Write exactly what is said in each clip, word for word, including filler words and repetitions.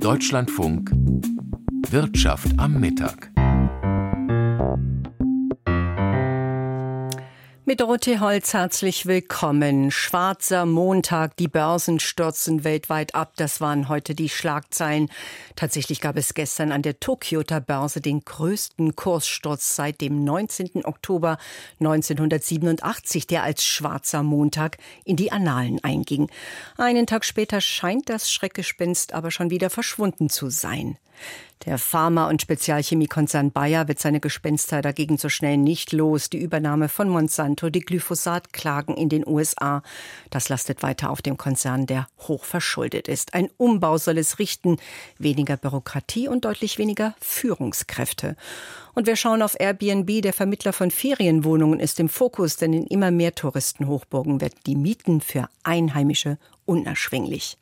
Deutschlandfunk Wirtschaft am Mittag. Mit Dorothee Holz herzlich willkommen. Schwarzer Montag, die Börsen stürzen weltweit ab. Das waren heute die Schlagzeilen. Tatsächlich gab es gestern an der Tokioter Börse den größten Kurssturz seit dem neunzehnten Oktober neunzehnhundertsiebenundachtzig, der als Schwarzer Montag in die Annalen einging. Einen Tag später scheint das Schreckgespenst aber schon wieder verschwunden zu sein. Der Pharma- und Spezialchemiekonzern Bayer wird seine Gespenster dagegen so schnell nicht los. Die Übernahme von Monsanto, die Glyphosat-Klagen in den U S A, das lastet weiter auf dem Konzern, der hoch verschuldet ist. Ein Umbau soll es richten, weniger Bürokratie und deutlich weniger Führungskräfte. Und wir schauen auf Airbnb, der Vermittler von Ferienwohnungen ist im Fokus, denn in immer mehr Touristenhochburgen werden die Mieten für Einheimische unerschwinglich.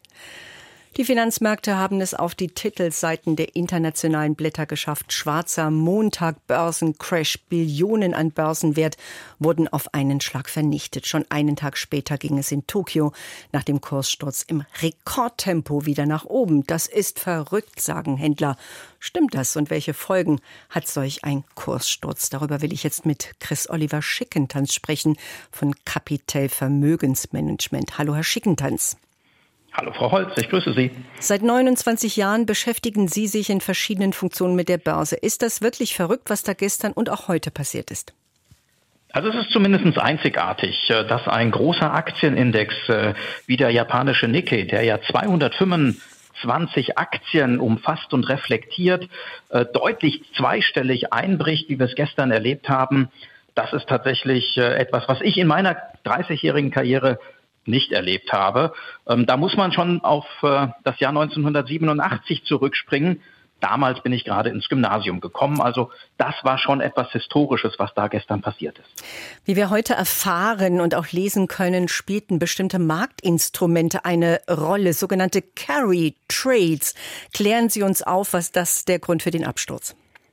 Die Finanzmärkte haben es auf die Titelseiten der internationalen Blätter geschafft. Schwarzer Montag, Börsencrash, Billionen an Börsenwert wurden auf einen Schlag vernichtet. Schon einen Tag später ging es in Tokio nach dem Kurssturz im Rekordtempo wieder nach oben. Das ist verrückt, sagen Händler. Stimmt das und welche Folgen hat solch ein Kurssturz? Darüber will ich jetzt mit Chris Oliver Schickentanz sprechen von Capital Vermögensmanagement. Hallo, Herr Schickentanz. Hallo Frau Holz, ich grüße Sie. Seit neunundzwanzig Jahren beschäftigen Sie sich in verschiedenen Funktionen mit der Börse. Ist das wirklich verrückt, was da gestern und auch heute passiert ist? Also es ist zumindest einzigartig, dass ein großer Aktienindex wie der japanische Nikkei, der ja zweihundertfünfundzwanzig Aktien umfasst und reflektiert, deutlich zweistellig einbricht, wie wir es gestern erlebt haben. Das ist tatsächlich etwas, was ich in meiner dreißigjährigen Karriere nicht erlebt habe. Ähm, da muss man schon auf äh, das Jahr neunzehnhundertsiebenundachtzig zurückspringen. Damals bin ich gerade ins Gymnasium gekommen. Also das war schon etwas Historisches, was da gestern passiert ist. Wie wir heute erfahren und auch lesen können, spielten bestimmte Marktinstrumente eine Rolle, sogenannte Carry Trades. Klären Sie uns auf, was das der Grund für den Absturz?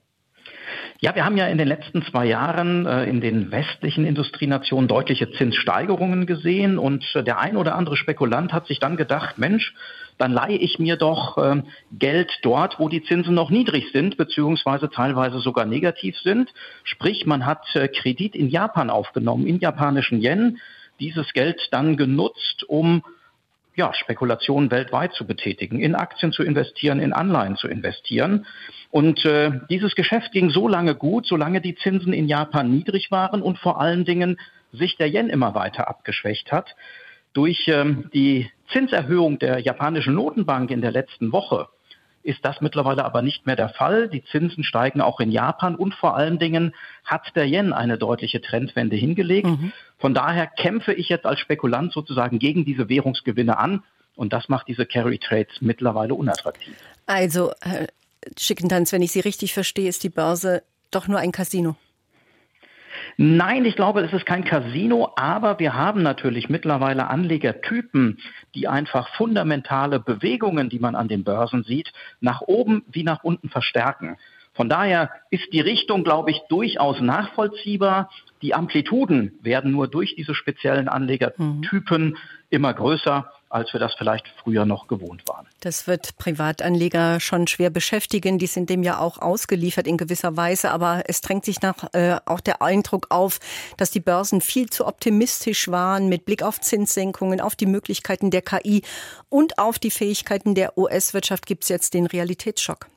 Ja, wir haben ja in den letzten zwei Jahren äh, in den westlichen Industrienationen deutliche Zinssteigerungen gesehen und äh, der ein oder andere Spekulant hat sich dann gedacht, Mensch, dann leihe ich mir doch äh, Geld dort, wo die Zinsen noch niedrig sind, beziehungsweise teilweise sogar negativ sind. Sprich, man hat äh, Kredit in Japan aufgenommen, in japanischen Yen, dieses Geld dann genutzt, um ja, Spekulationen weltweit zu betätigen, in Aktien zu investieren, in Anleihen zu investieren. Und äh, dieses Geschäft ging so lange gut, solange die Zinsen in Japan niedrig waren und vor allen Dingen sich der Yen immer weiter abgeschwächt hat. Durch ähm, die Zinserhöhung der japanischen Notenbank in der letzten Woche ist das mittlerweile aber nicht mehr der Fall. Die Zinsen steigen auch in Japan und vor allen Dingen hat der Yen eine deutliche Trendwende hingelegt. Mhm. Von daher kämpfe ich jetzt als Spekulant sozusagen gegen diese Währungsgewinne an und das macht diese Carry Trades mittlerweile unattraktiv. Also, Herr Schickentanz, wenn ich Sie richtig verstehe, ist die Börse doch nur ein Casino? Nein, ich glaube, es ist kein Casino, aber wir haben natürlich mittlerweile Anlegertypen, die einfach fundamentale Bewegungen, die man an den Börsen sieht, nach oben wie nach unten verstärken. Von daher ist die Richtung, glaube ich, durchaus nachvollziehbar. Die Amplituden werden nur durch diese speziellen Anlegertypen mhm. immer größer, als wir das vielleicht früher noch gewohnt waren. Das wird Privatanleger schon schwer beschäftigen. Die sind dem ja auch ausgeliefert in gewisser Weise. Aber es drängt sich nach, äh, auch der Eindruck auf, dass die Börsen viel zu optimistisch waren mit Blick auf Zinssenkungen, auf die Möglichkeiten der K I und auf die Fähigkeiten der U S-Wirtschaft gibt es jetzt den Realitätsschock.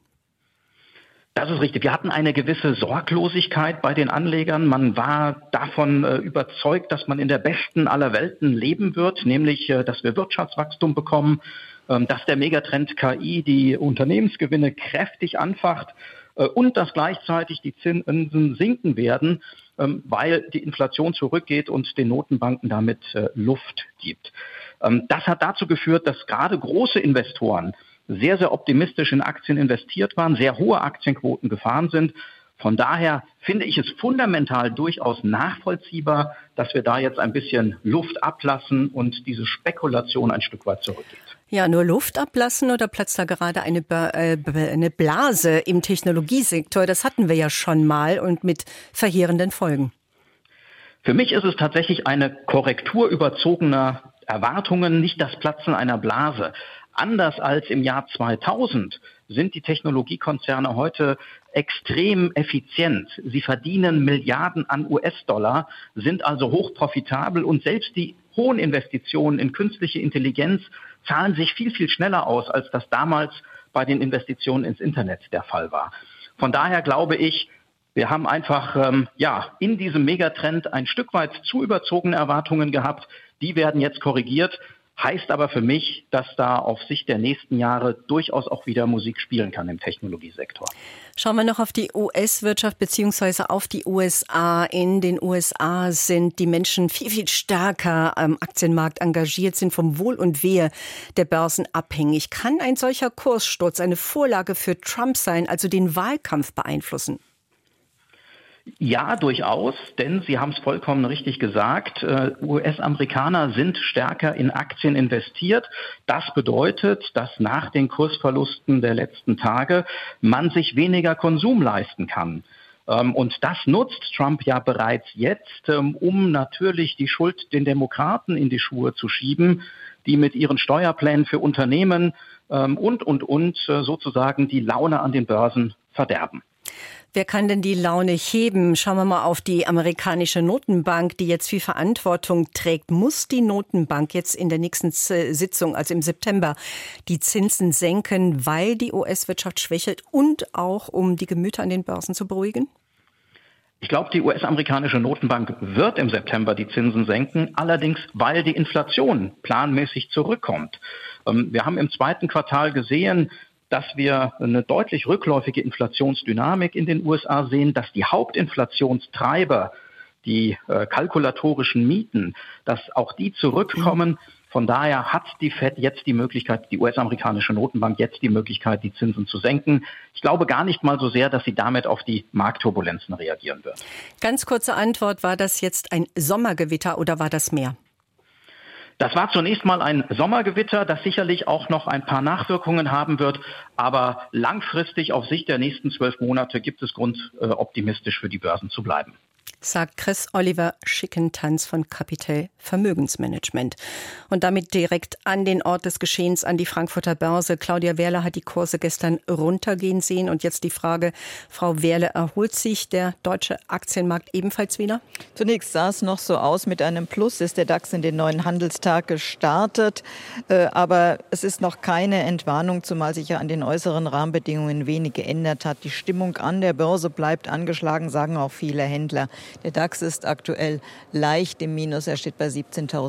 Das ist richtig. Wir hatten eine gewisse Sorglosigkeit bei den Anlegern. Man war davon äh, überzeugt, dass man in der besten aller Welten leben wird, nämlich, äh, dass wir Wirtschaftswachstum bekommen, äh, dass der Megatrend K I die Unternehmensgewinne kräftig anfacht äh, und dass gleichzeitig die Zinsen sinken werden, äh, weil die Inflation zurückgeht und den Notenbanken damit äh, Luft gibt. Ähm, das hat dazu geführt, dass gerade große Investoren sehr, sehr optimistisch in Aktien investiert waren, sehr hohe Aktienquoten gefahren sind. Von daher finde ich es fundamental durchaus nachvollziehbar, dass wir da jetzt ein bisschen Luft ablassen und diese Spekulation ein Stück weit zurückgeht. Ja, nur Luft ablassen oder platzt da gerade eine, Ba- äh, eine Blase im Technologiesektor? Das hatten wir ja schon mal und mit verheerenden Folgen. Für mich ist es tatsächlich eine Korrektur überzogener Erwartungen, nicht das Platzen einer Blase. Anders als im Jahr zweitausend sind die Technologiekonzerne heute extrem effizient. Sie verdienen Milliarden an U S-Dollar, sind also hochprofitabel und selbst die hohen Investitionen in künstliche Intelligenz zahlen sich viel, viel schneller aus, als das damals bei den Investitionen ins Internet der Fall war. Von daher glaube ich, wir haben einfach ähm, ja in diesem Megatrend ein Stück weit zu überzogene Erwartungen gehabt. Die werden jetzt korrigiert. Heißt aber für mich, dass da auf Sicht der nächsten Jahre durchaus auch wieder Musik spielen kann im Technologiesektor. Schauen wir noch auf die U S-Wirtschaft bzw. auf die U S A. In den U S A sind die Menschen viel, viel stärker am Aktienmarkt engagiert, sind vom Wohl und Wehe der Börsen abhängig. Kann ein solcher Kurssturz eine Vorlage für Trump sein, also den Wahlkampf beeinflussen? Ja, durchaus, denn Sie haben es vollkommen richtig gesagt, U S-Amerikaner sind stärker in Aktien investiert. Das bedeutet, dass nach den Kursverlusten der letzten Tage man sich weniger Konsum leisten kann. Und das nutzt Trump ja bereits jetzt, um natürlich die Schuld den Demokraten in die Schuhe zu schieben, die mit ihren Steuerplänen für Unternehmen und, und, und sozusagen die Laune an den Börsen verderben. Wer kann denn die Laune heben? Schauen wir mal auf die amerikanische Notenbank, die jetzt viel Verantwortung trägt. Muss die Notenbank jetzt in der nächsten Sitzung, also im September, die Zinsen senken, weil die U S-Wirtschaft schwächelt und auch um die Gemüter an den Börsen zu beruhigen? Ich glaube, die U S-amerikanische Notenbank wird im September die Zinsen senken, allerdings weil die Inflation planmäßig zurückkommt. Wir haben im zweiten Quartal gesehen, dass wir eine deutlich rückläufige Inflationsdynamik in den U S A sehen, dass die Hauptinflationstreiber, die äh, kalkulatorischen Mieten, dass auch die zurückkommen. Von daher hat die Fed jetzt die Möglichkeit, die U S-amerikanische Notenbank jetzt die Möglichkeit, die Zinsen zu senken. Ich glaube gar nicht mal so sehr, dass sie damit auf die Marktturbulenzen reagieren wird. Ganz kurze Antwort, war das jetzt ein Sommergewitter oder war das mehr? Das war zunächst mal ein Sommergewitter, das sicherlich auch noch ein paar Nachwirkungen haben wird. Aber langfristig auf Sicht der nächsten zwölf Monate gibt es Grund, äh, optimistisch für die Börsen zu bleiben. Sagt Chris Oliver Schickentanz von Capital Vermögensmanagement. Und damit direkt an den Ort des Geschehens, an die Frankfurter Börse. Claudia Wehrle hat die Kurse gestern runtergehen sehen. Und jetzt die Frage, Frau Wehrle, erholt sich der deutsche Aktienmarkt ebenfalls wieder? Zunächst sah es noch so aus, mit einem Plus ist der DAX in den neuen Handelstag gestartet. Aber es ist noch keine Entwarnung, zumal sich ja an den äußeren Rahmenbedingungen wenig geändert hat. Die Stimmung an der Börse bleibt angeschlagen, sagen auch viele Händler. Der DAX ist aktuell leicht im Minus. Er steht bei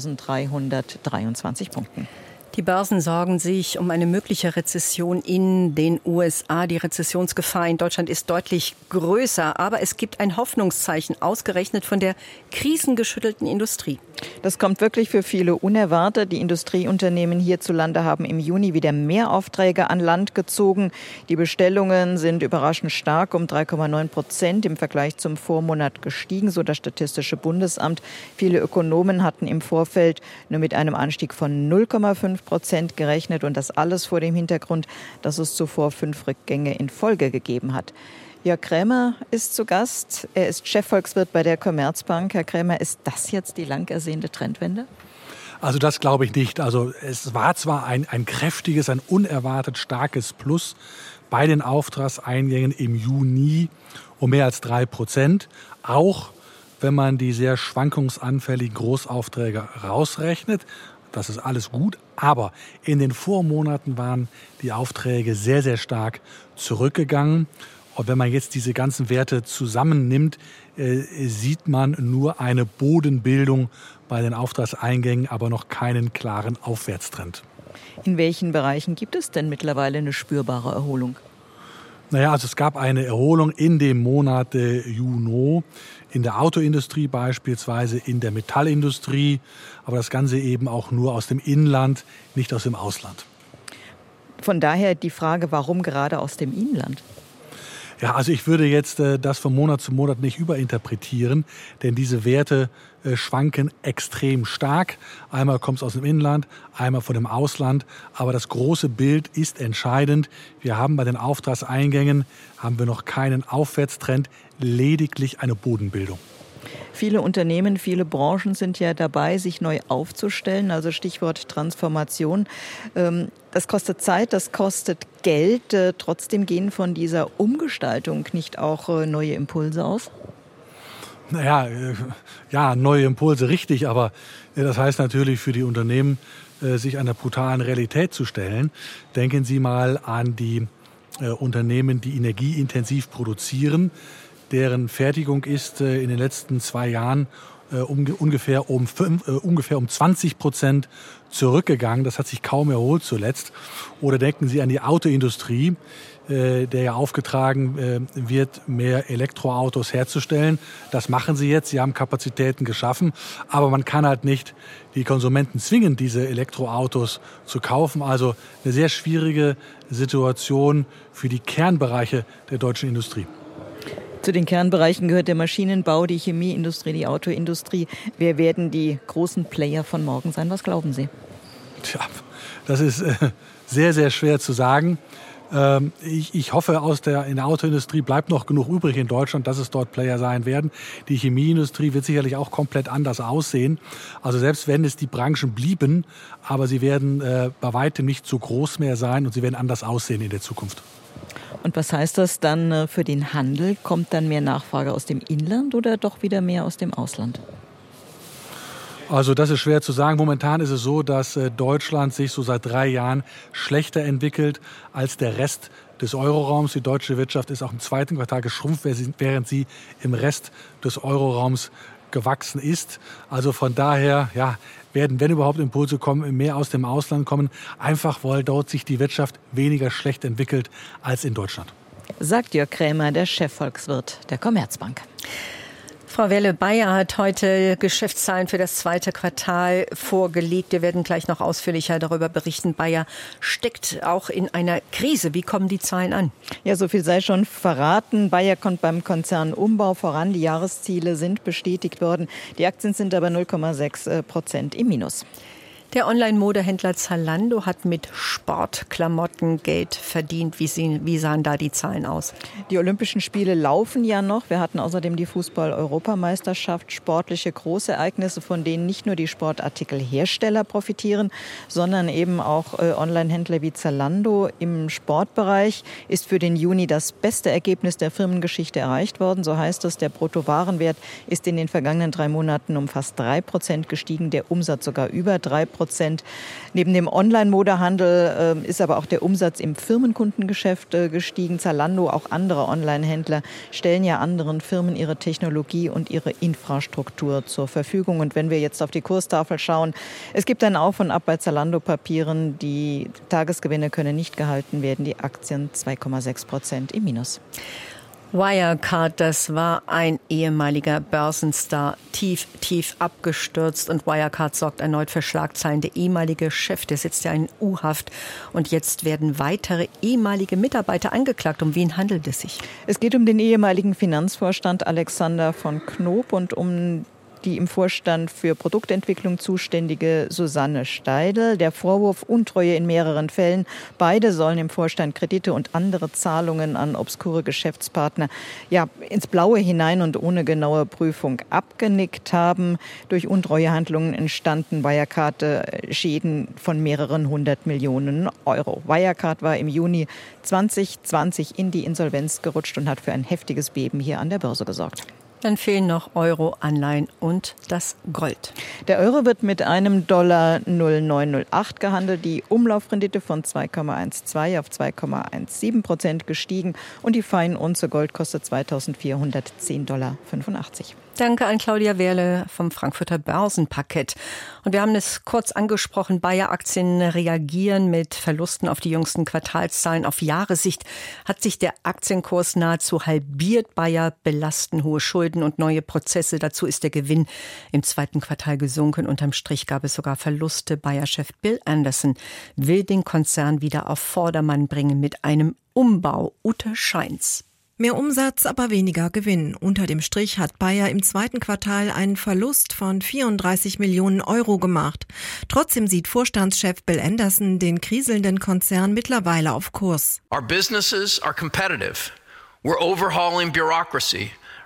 siebzehntausenddreihundertdreiundzwanzig Punkten. Die Börsen sorgen sich um eine mögliche Rezession in den U S A. Die Rezessionsgefahr in Deutschland ist deutlich größer. Aber es gibt ein Hoffnungszeichen, ausgerechnet von der krisengeschüttelten Industrie. Das kommt wirklich für viele unerwartet. Die Industrieunternehmen hierzulande haben im Juni wieder mehr Aufträge an Land gezogen. Die Bestellungen sind überraschend stark um drei Komma neun Prozent im Vergleich zum Vormonat gestiegen, so das Statistische Bundesamt. Viele Ökonomen hatten im Vorfeld nur mit einem Anstieg von null Komma fünf Prozent gerechnet und das alles vor dem Hintergrund, dass es zuvor fünf Rückgänge in Folge gegeben hat. Jörg Krämer ist zu Gast. Er ist Chefvolkswirt bei der Commerzbank. Herr Krämer, ist das jetzt die lang ersehnte Trendwende? Also das glaube ich nicht. Also es war zwar ein, ein kräftiges, ein unerwartet starkes Plus bei den Auftragseingängen im Juni um mehr als drei Prozent. Auch wenn man die sehr schwankungsanfälligen Großaufträge rausrechnet. Das ist alles gut, aber in den Vormonaten waren die Aufträge sehr, sehr stark zurückgegangen. Und wenn man jetzt diese ganzen Werte zusammennimmt, äh, sieht man nur eine Bodenbildung bei den Auftragseingängen, aber noch keinen klaren Aufwärtstrend. In welchen Bereichen gibt es denn mittlerweile eine spürbare Erholung? Naja, also es gab eine Erholung in dem Monat äh, Juni, in der Autoindustrie beispielsweise, in der Metallindustrie, aber das Ganze eben auch nur aus dem Inland, nicht aus dem Ausland. Von daher die Frage, warum gerade aus dem Inland? Ja, also ich würde jetzt äh, das von Monat zu Monat nicht überinterpretieren, denn diese Werte äh, schwanken extrem stark. Einmal kommt es aus dem Inland, einmal von dem Ausland, aber das große Bild ist entscheidend. Wir haben bei den Auftragseingängen haben wir noch keinen Aufwärtstrend, lediglich eine Bodenbildung. Viele Unternehmen, viele Branchen sind ja dabei, sich neu aufzustellen, also Stichwort Transformation. Das kostet Zeit, das kostet Geld. Trotzdem gehen von dieser Umgestaltung nicht auch neue Impulse aus? Naja, ja, neue Impulse, richtig, aber das heißt natürlich für die Unternehmen, sich einer brutalen Realität zu stellen. Denken Sie mal an die äh, Unternehmen, die energieintensiv produzieren, deren Fertigung ist äh, in den letzten zwei Jahren äh, um, ungefähr, um fünf, äh, ungefähr um zwanzig Prozent zurückgegangen. Das hat sich kaum erholt zuletzt. Oder denken Sie an die Autoindustrie, äh, der ja aufgetragen äh, wird, mehr Elektroautos herzustellen. Das machen sie jetzt. Sie haben Kapazitäten geschaffen. Aber man kann halt nicht die Konsumenten zwingen, diese Elektroautos zu kaufen. Also eine sehr schwierige Situation für die Kernbereiche der deutschen Industrie. Zu den Kernbereichen gehört der Maschinenbau, die Chemieindustrie, die Autoindustrie. Wer werden die großen Player von morgen sein? Was glauben Sie? Tja, das ist äh, sehr, sehr schwer zu sagen. Ähm, ich, ich hoffe, aus der, in der Autoindustrie bleibt noch genug übrig in Deutschland, dass es dort Player sein werden. Die Chemieindustrie wird sicherlich auch komplett anders aussehen. Also selbst wenn es die Branchen blieben, aber sie werden äh, bei weitem nicht so groß mehr sein und sie werden anders aussehen in der Zukunft. Und was heißt das dann für den Handel? Kommt dann mehr Nachfrage aus dem Inland oder doch wieder mehr aus dem Ausland? Also das ist schwer zu sagen. Momentan ist es so, dass Deutschland sich so seit drei Jahren schlechter entwickelt als der Rest des Euroraums. Die deutsche Wirtschaft ist auch im zweiten Quartal geschrumpft, während sie im Rest des Euroraums gewachsen ist. Also von daher ja, werden, wenn überhaupt Impulse kommen, mehr aus dem Ausland kommen, einfach weil dort sich die Wirtschaft weniger schlecht entwickelt als in Deutschland. Sagt Jörg Krämer, der Chefvolkswirt der Commerzbank. Frau Welle, Bayer hat heute Geschäftszahlen für das zweite Quartal vorgelegt. Wir werden gleich noch ausführlicher darüber berichten. Bayer steckt auch in einer Krise. Wie kommen die Zahlen an? Ja, so viel sei schon verraten. Bayer kommt beim Konzernumbau voran. Die Jahresziele sind bestätigt worden. Die Aktien sind aber null Komma sechs Prozent im Minus. Der Online-Modehändler Zalando hat mit Sportklamotten Geld verdient. Wie, sehen, wie sahen da die Zahlen aus? Die Olympischen Spiele laufen ja noch. Wir hatten außerdem die Fußball-Europameisterschaft. Sportliche Großereignisse, von denen nicht nur die Sportartikelhersteller profitieren, sondern eben auch äh, Online-Händler wie Zalando. Im Sportbereich ist für den Juni das beste Ergebnis der Firmengeschichte erreicht worden. So heißt es, der Bruttowarenwert ist in den vergangenen drei Monaten um fast drei Prozent gestiegen, der Umsatz sogar über drei Prozent. Neben dem Online-Modehandel äh, ist aber auch der Umsatz im Firmenkundengeschäft äh, gestiegen. Zalando, auch andere Online-Händler stellen ja anderen Firmen ihre Technologie und ihre Infrastruktur zur Verfügung. Und wenn wir jetzt auf die Kurstafel schauen, es gibt ein Auf und Ab bei Zalando-Papieren. Die Tagesgewinne können nicht gehalten werden. Die Aktien zwei Komma sechs Prozent im Minus. Wirecard, das war ein ehemaliger Börsenstar, tief, tief abgestürzt. Und Wirecard sorgt erneut für Schlagzeilen. Der ehemalige Chef, der sitzt ja in U-Haft. Und jetzt werden weitere ehemalige Mitarbeiter angeklagt. Um wen handelt es sich? Es geht um den ehemaligen Finanzvorstand Alexander von Knoop und um die im Vorstand für Produktentwicklung zuständige Susanne Steidl. Der Vorwurf Untreue in mehreren Fällen. Beide sollen im Vorstand Kredite und andere Zahlungen an obskure Geschäftspartner ja ins Blaue hinein und ohne genaue Prüfung abgenickt haben. Durch Untreuehandlungen entstanden Wirecard-Schäden von mehreren hundert Millionen Euro. Wirecard war im Juni zwanzig zwanzig in die Insolvenz gerutscht und hat für ein heftiges Beben hier an der Börse gesorgt. Dann fehlen noch Euro, Anleihen und das Gold. Der Euro wird mit einem Dollar null Komma neun null acht gehandelt. Die Umlaufrendite von zwei Komma zwölf auf zwei Komma siebzehn Prozent gestiegen. Und die Feinunze Gold kostet zweitausendvierhundertzehn Komma fünfundachtzig Dollar. Danke an Claudia Wehrle vom Frankfurter Börsenparkett. Und wir haben es kurz angesprochen, Bayer-Aktien reagieren mit Verlusten auf die jüngsten Quartalszahlen. Auf Jahressicht hat sich der Aktienkurs nahezu halbiert. Bayer belasten hohe Schulden und neue Prozesse. Dazu ist der Gewinn im zweiten Quartal gesunken. Unterm Strich gab es sogar Verluste. Bayer-Chef Bill Anderson will den Konzern wieder auf Vordermann bringen mit einem Umbau. Ute Scheins. Mehr Umsatz, aber weniger Gewinn. Unter dem Strich hat Bayer im zweiten Quartal einen Verlust von vierunddreißig Millionen Euro gemacht. Trotzdem sieht Vorstandschef Bill Anderson den kriselnden Konzern mittlerweile auf Kurs. Our businesses are competitive. We're overhauling bureaucracy,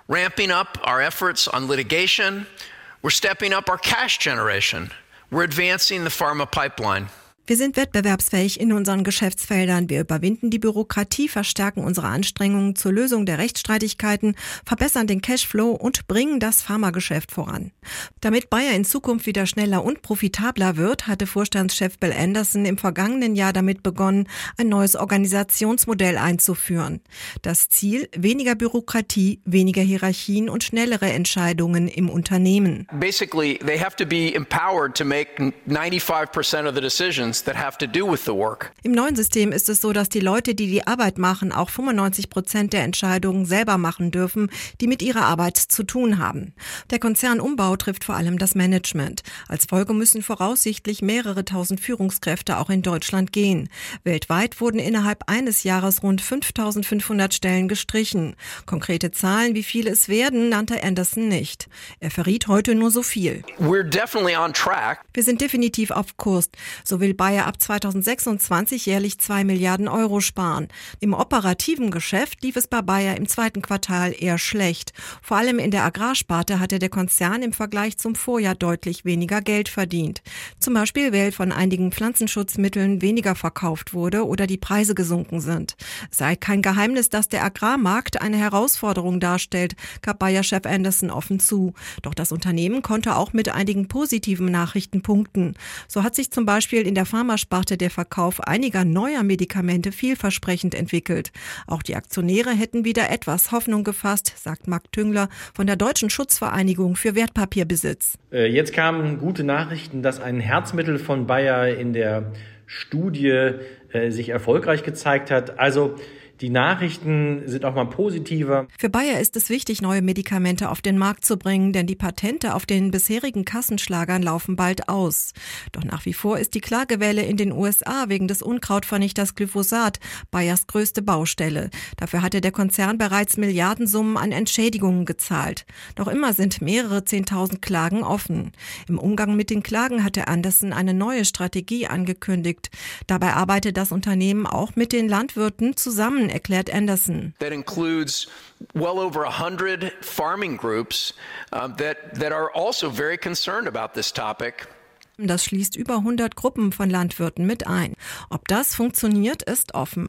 ramping up our efforts on litigation. We're stepping up our cash generation. We're advancing the pharma pipeline. Wir sind wettbewerbsfähig in unseren Geschäftsfeldern. Wir überwinden die Bürokratie, verstärken unsere Anstrengungen zur Lösung der Rechtsstreitigkeiten, verbessern den Cashflow und bringen das Pharmageschäft voran. Damit Bayer in Zukunft wieder schneller und profitabler wird, hatte Vorstandschef Bill Anderson im vergangenen Jahr damit begonnen, ein neues Organisationsmodell einzuführen. Das Ziel: weniger Bürokratie, weniger Hierarchien und schnellere Entscheidungen im Unternehmen. Basically, they have to be empowered to make ninety-five percent of the decisions that have to do with the work. Im neuen System ist es so, dass die Leute, die die Arbeit machen, auch fünfundneunzig Prozent der Entscheidungen selber machen dürfen, die mit ihrer Arbeit zu tun haben. Der Konzernumbau trifft vor allem das Management. Als Folge müssen voraussichtlich mehrere tausend Führungskräfte auch in Deutschland gehen. Weltweit wurden innerhalb eines Jahres rund fünftausendfünfhundert Stellen gestrichen. Konkrete Zahlen, wie viele es werden, nannte Anderson nicht. Er verriet heute nur so viel. We're definitely on track. Wir sind definitiv auf Kurs. So will Bayer ab zweitausendsechsundzwanzig jährlich zwei Milliarden Euro sparen. Im operativen Geschäft lief es bei Bayer im zweiten Quartal eher schlecht. Vor allem in der Agrarsparte hatte der Konzern im Vergleich zum Vorjahr deutlich weniger Geld verdient. Zum Beispiel, weil von einigen Pflanzenschutzmitteln weniger verkauft wurde oder die Preise gesunken sind. Es sei kein Geheimnis, dass der Agrarmarkt eine Herausforderung darstellt, gab Bayer-Chef Anderson offen zu. Doch das Unternehmen konnte auch mit einigen positiven Nachrichten punkten. So hat sich zum Beispiel in der Pharmasparte der Verkauf einiger neuer Medikamente vielversprechend entwickelt. Auch die Aktionäre hätten wieder etwas Hoffnung gefasst, sagt Marc Tüngler von der Deutschen Schutzvereinigung für Wertpapierbesitz. Jetzt kamen gute Nachrichten, dass ein Herzmittel von Bayer in der Studie äh, sich erfolgreich gezeigt hat. Also die Nachrichten sind auch mal positiver. Für Bayer ist es wichtig, neue Medikamente auf den Markt zu bringen, denn die Patente auf den bisherigen Kassenschlagern laufen bald aus. Doch nach wie vor ist die Klagewelle in den U S A wegen des Unkrautvernichters Glyphosat Bayers größte Baustelle. Dafür hatte der Konzern bereits Milliardensummen an Entschädigungen gezahlt. Noch immer sind mehrere Zehntausend Klagen offen. Im Umgang mit den Klagen hatte Anderson eine neue Strategie angekündigt. Dabei arbeitet das Unternehmen auch mit den Landwirten zusammen, erklärt Anderson. That includes well over a hundred farming groups uh, that that are also very concerned about this topic. Das schließt über hundert Gruppen von Landwirten mit ein. Ob das funktioniert, ist offen.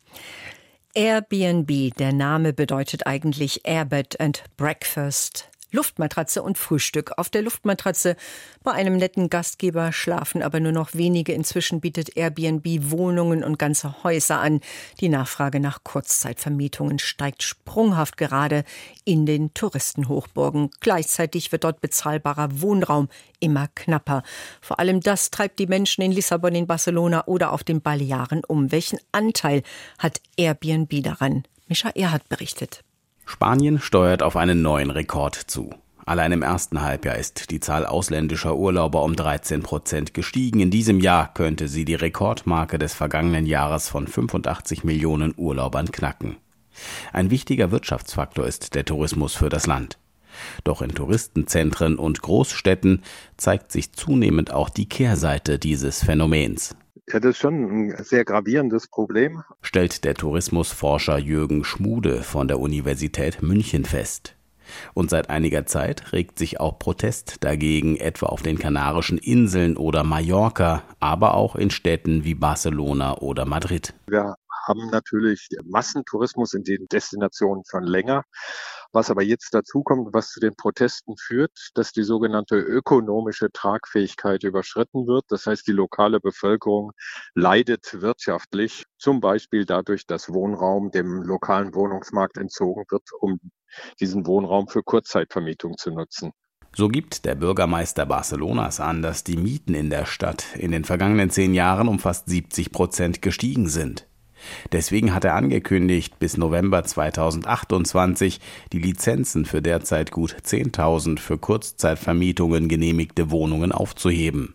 Airbnb, der Name bedeutet eigentlich Airbed and Breakfast. Luftmatratze und Frühstück. Auf der Luftmatratze bei einem netten Gastgeber schlafen aber nur noch wenige. Inzwischen bietet Airbnb Wohnungen und ganze Häuser an. Die Nachfrage nach Kurzzeitvermietungen steigt sprunghaft gerade in den Touristenhochburgen. Gleichzeitig wird dort bezahlbarer Wohnraum immer knapper. Vor allem das treibt die Menschen in Lissabon, in Barcelona oder auf den Balearen um. Welchen Anteil hat Airbnb daran? Mischa Erhardt berichtet. Spanien steuert auf einen neuen Rekord zu. Allein im ersten Halbjahr ist die Zahl ausländischer Urlauber um dreizehn Prozent gestiegen. In diesem Jahr könnte sie die Rekordmarke des vergangenen Jahres von fünfundachtzig Millionen Urlaubern knacken. Ein wichtiger Wirtschaftsfaktor ist der Tourismus für das Land. Doch in Touristenzentren und Großstädten zeigt sich zunehmend auch die Kehrseite dieses Phänomens. Ja, das ist schon ein sehr gravierendes Problem, stellt der Tourismusforscher Jürgen Schmude von der Universität München fest. Und seit einiger Zeit regt sich auch Protest dagegen, etwa auf den Kanarischen Inseln oder Mallorca, aber auch in Städten wie Barcelona oder Madrid. Wir haben natürlich Massentourismus in den Destinationen schon länger. Was aber jetzt dazu kommt, was zu den Protesten führt, dass die sogenannte ökonomische Tragfähigkeit überschritten wird. Das heißt, die lokale Bevölkerung leidet wirtschaftlich, zum Beispiel dadurch, dass Wohnraum dem lokalen Wohnungsmarkt entzogen wird, um diesen Wohnraum für Kurzzeitvermietung zu nutzen. So gibt der Bürgermeister Barcelonas an, dass die Mieten in der Stadt in den vergangenen zehn Jahren um fast siebzig Prozent gestiegen sind. Deswegen hat er angekündigt, bis November zweitausendachtundzwanzig die Lizenzen für derzeit gut zehntausend für Kurzzeitvermietungen genehmigte Wohnungen aufzuheben.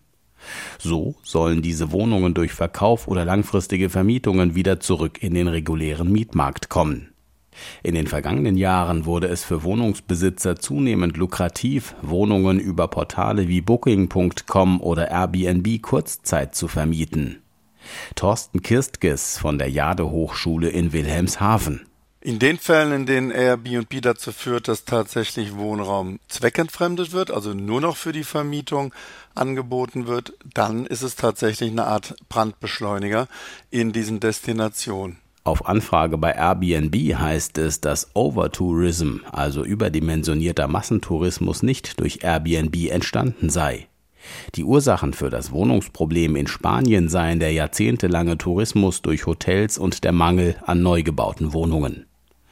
So sollen diese Wohnungen durch Verkauf oder langfristige Vermietungen wieder zurück in den regulären Mietmarkt kommen. In den vergangenen Jahren wurde es für Wohnungsbesitzer zunehmend lukrativ, Wohnungen über Portale wie Booking Punkt com oder Airbnb Kurzzeit zu vermieten. Thorsten Kirstges von der Jade Hochschule in Wilhelmshaven. In den Fällen, in denen Airbnb dazu führt, dass tatsächlich Wohnraum zweckentfremdet wird, also nur noch für die Vermietung angeboten wird, dann ist es tatsächlich eine Art Brandbeschleuniger in diesen Destinationen. Auf Anfrage bei Airbnb heißt es, dass Overtourism, also überdimensionierter Massentourismus, nicht durch Airbnb entstanden sei. Die Ursachen für das Wohnungsproblem in Spanien seien der jahrzehntelange Tourismus durch Hotels und der Mangel an neu gebauten Wohnungen.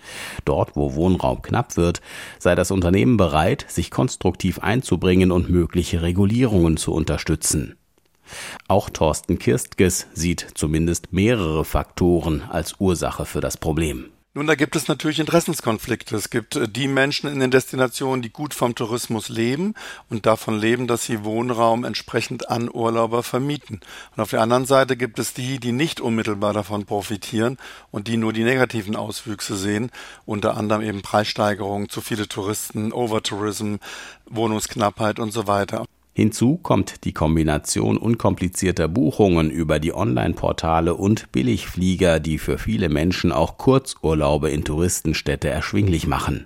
Dort, wo Wohnraum knapp wird, sei das Unternehmen bereit, sich konstruktiv einzubringen und mögliche Regulierungen zu unterstützen. Auch Thorsten Kirstges sieht zumindest mehrere Faktoren als Ursache für das Problem. Nun, da gibt es natürlich Interessenskonflikte. Es gibt die Menschen in den Destinationen, die gut vom Tourismus leben und davon leben, dass sie Wohnraum entsprechend an Urlauber vermieten. Und auf der anderen Seite gibt es die, die nicht unmittelbar davon profitieren und die nur die negativen Auswüchse sehen, unter anderem eben Preissteigerungen, zu viele Touristen, Overtourism, Wohnungsknappheit und so weiter. Hinzu kommt die Kombination unkomplizierter Buchungen über die Online-Portale und Billigflieger, die für viele Menschen auch Kurzurlaube in Touristenstädte erschwinglich machen.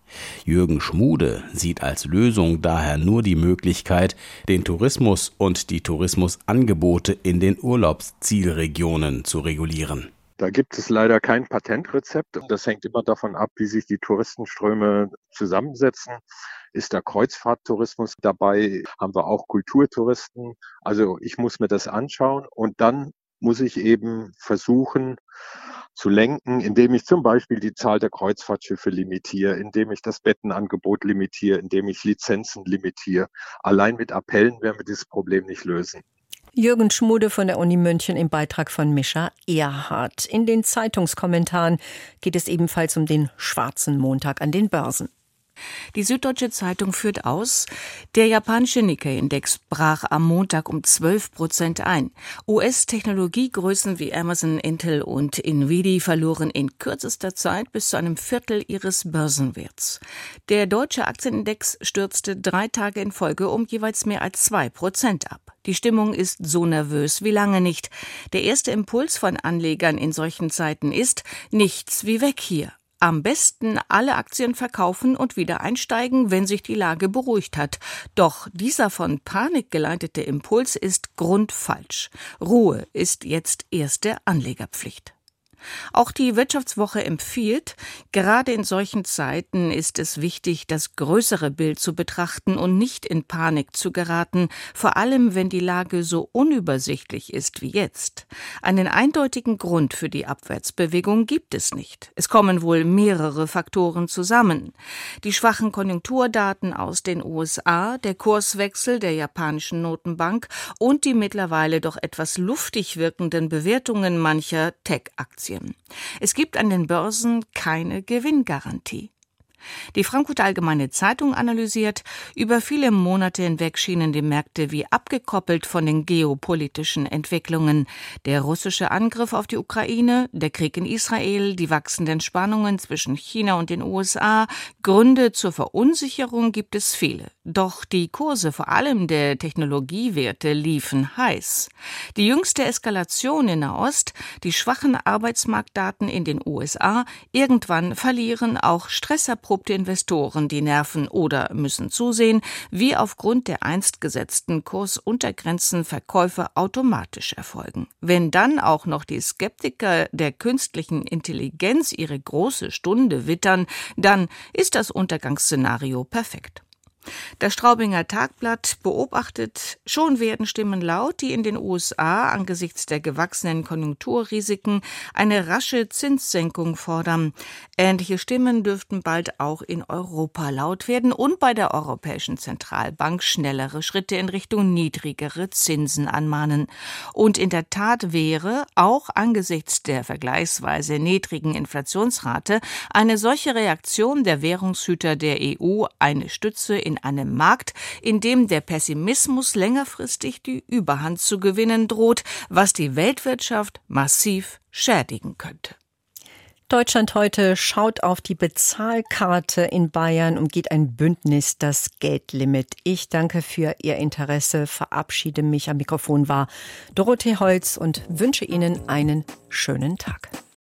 Jürgen Schmude sieht als Lösung daher nur die Möglichkeit, den Tourismus und die Tourismusangebote in den Urlaubszielregionen zu regulieren. Da gibt es leider kein Patentrezept. Das hängt immer davon ab, wie sich die Touristenströme zusammensetzen. Ist da Kreuzfahrttourismus dabei? Haben wir auch Kulturtouristen? Also ich muss mir das anschauen und dann muss ich eben versuchen zu lenken, indem ich zum Beispiel die Zahl der Kreuzfahrtschiffe limitiere, indem ich das Bettenangebot limitiere, indem ich Lizenzen limitiere. Allein mit Appellen werden wir dieses Problem nicht lösen. Jürgen Schmude von der Uni München im Beitrag von Mischa Erhardt. In den Zeitungskommentaren geht es ebenfalls um den schwarzen Montag an den Börsen. Die Süddeutsche Zeitung führt aus, der japanische Nikkei-Index brach am Montag um zwölf Prozent ein. U S-Technologiegrößen wie Amazon, Intel und Nvidia verloren in kürzester Zeit bis zu einem Viertel ihres Börsenwerts. Der deutsche Aktienindex stürzte drei Tage in Folge um jeweils mehr als zwei Prozent ab. Die Stimmung ist so nervös wie lange nicht. Der erste Impuls von Anlegern in solchen Zeiten ist, nichts wie weg hier. Am besten alle Aktien verkaufen und wieder einsteigen, wenn sich die Lage beruhigt hat. Doch dieser von Panik geleitete Impuls ist grundfalsch. Ruhe ist jetzt erste Anlegerpflicht. Auch die Wirtschaftswoche empfiehlt, gerade in solchen Zeiten ist es wichtig, das größere Bild zu betrachten und nicht in Panik zu geraten, vor allem wenn die Lage so unübersichtlich ist wie jetzt. Einen eindeutigen Grund für die Abwärtsbewegung gibt es nicht. Es kommen wohl mehrere Faktoren zusammen. Die schwachen Konjunkturdaten aus den U S A, der Kurswechsel der japanischen Notenbank und die mittlerweile doch etwas luftig wirkenden Bewertungen mancher Tech-Aktien. Es gibt an den Börsen keine Gewinngarantie. Die Frankfurter Allgemeine Zeitung analysiert, über viele Monate hinweg schienen die Märkte wie abgekoppelt von den geopolitischen Entwicklungen. Der russische Angriff auf die Ukraine, der Krieg in Israel, die wachsenden Spannungen zwischen China und den U S A, Gründe zur Verunsicherung gibt es viele. Doch die Kurse, vor allem der Technologiewerte, liefen heiß. Die jüngste Eskalation in Nahost, die schwachen Arbeitsmarktdaten in den U S A, irgendwann verlieren auch stresserprobte Investoren die Nerven oder müssen zusehen, wie aufgrund der einst gesetzten Kursuntergrenzen Verkäufe automatisch erfolgen. Wenn dann auch noch die Skeptiker der künstlichen Intelligenz ihre große Stunde wittern, dann ist das Untergangsszenario perfekt. Das Straubinger Tagblatt beobachtet, schon werden Stimmen laut, die in den U S A angesichts der gewachsenen Konjunkturrisiken eine rasche Zinssenkung fordern. Ähnliche Stimmen dürften bald auch in Europa laut werden und bei der Europäischen Zentralbank schnellere Schritte in Richtung niedrigere Zinsen anmahnen. Und in der Tat wäre, auch angesichts der vergleichsweise niedrigen Inflationsrate, eine solche Reaktion der Währungshüter der E U eine Stütze in einem Markt, in dem der Pessimismus längerfristig die Überhand zu gewinnen droht, was die Weltwirtschaft massiv schädigen könnte. Deutschland heute schaut auf die Bezahlkarte in Bayern und geht ein Bündnis das Geldlimit. Ich danke für Ihr Interesse, verabschiede mich. Am Mikrofon war Dorothee Holz und wünsche Ihnen einen schönen Tag.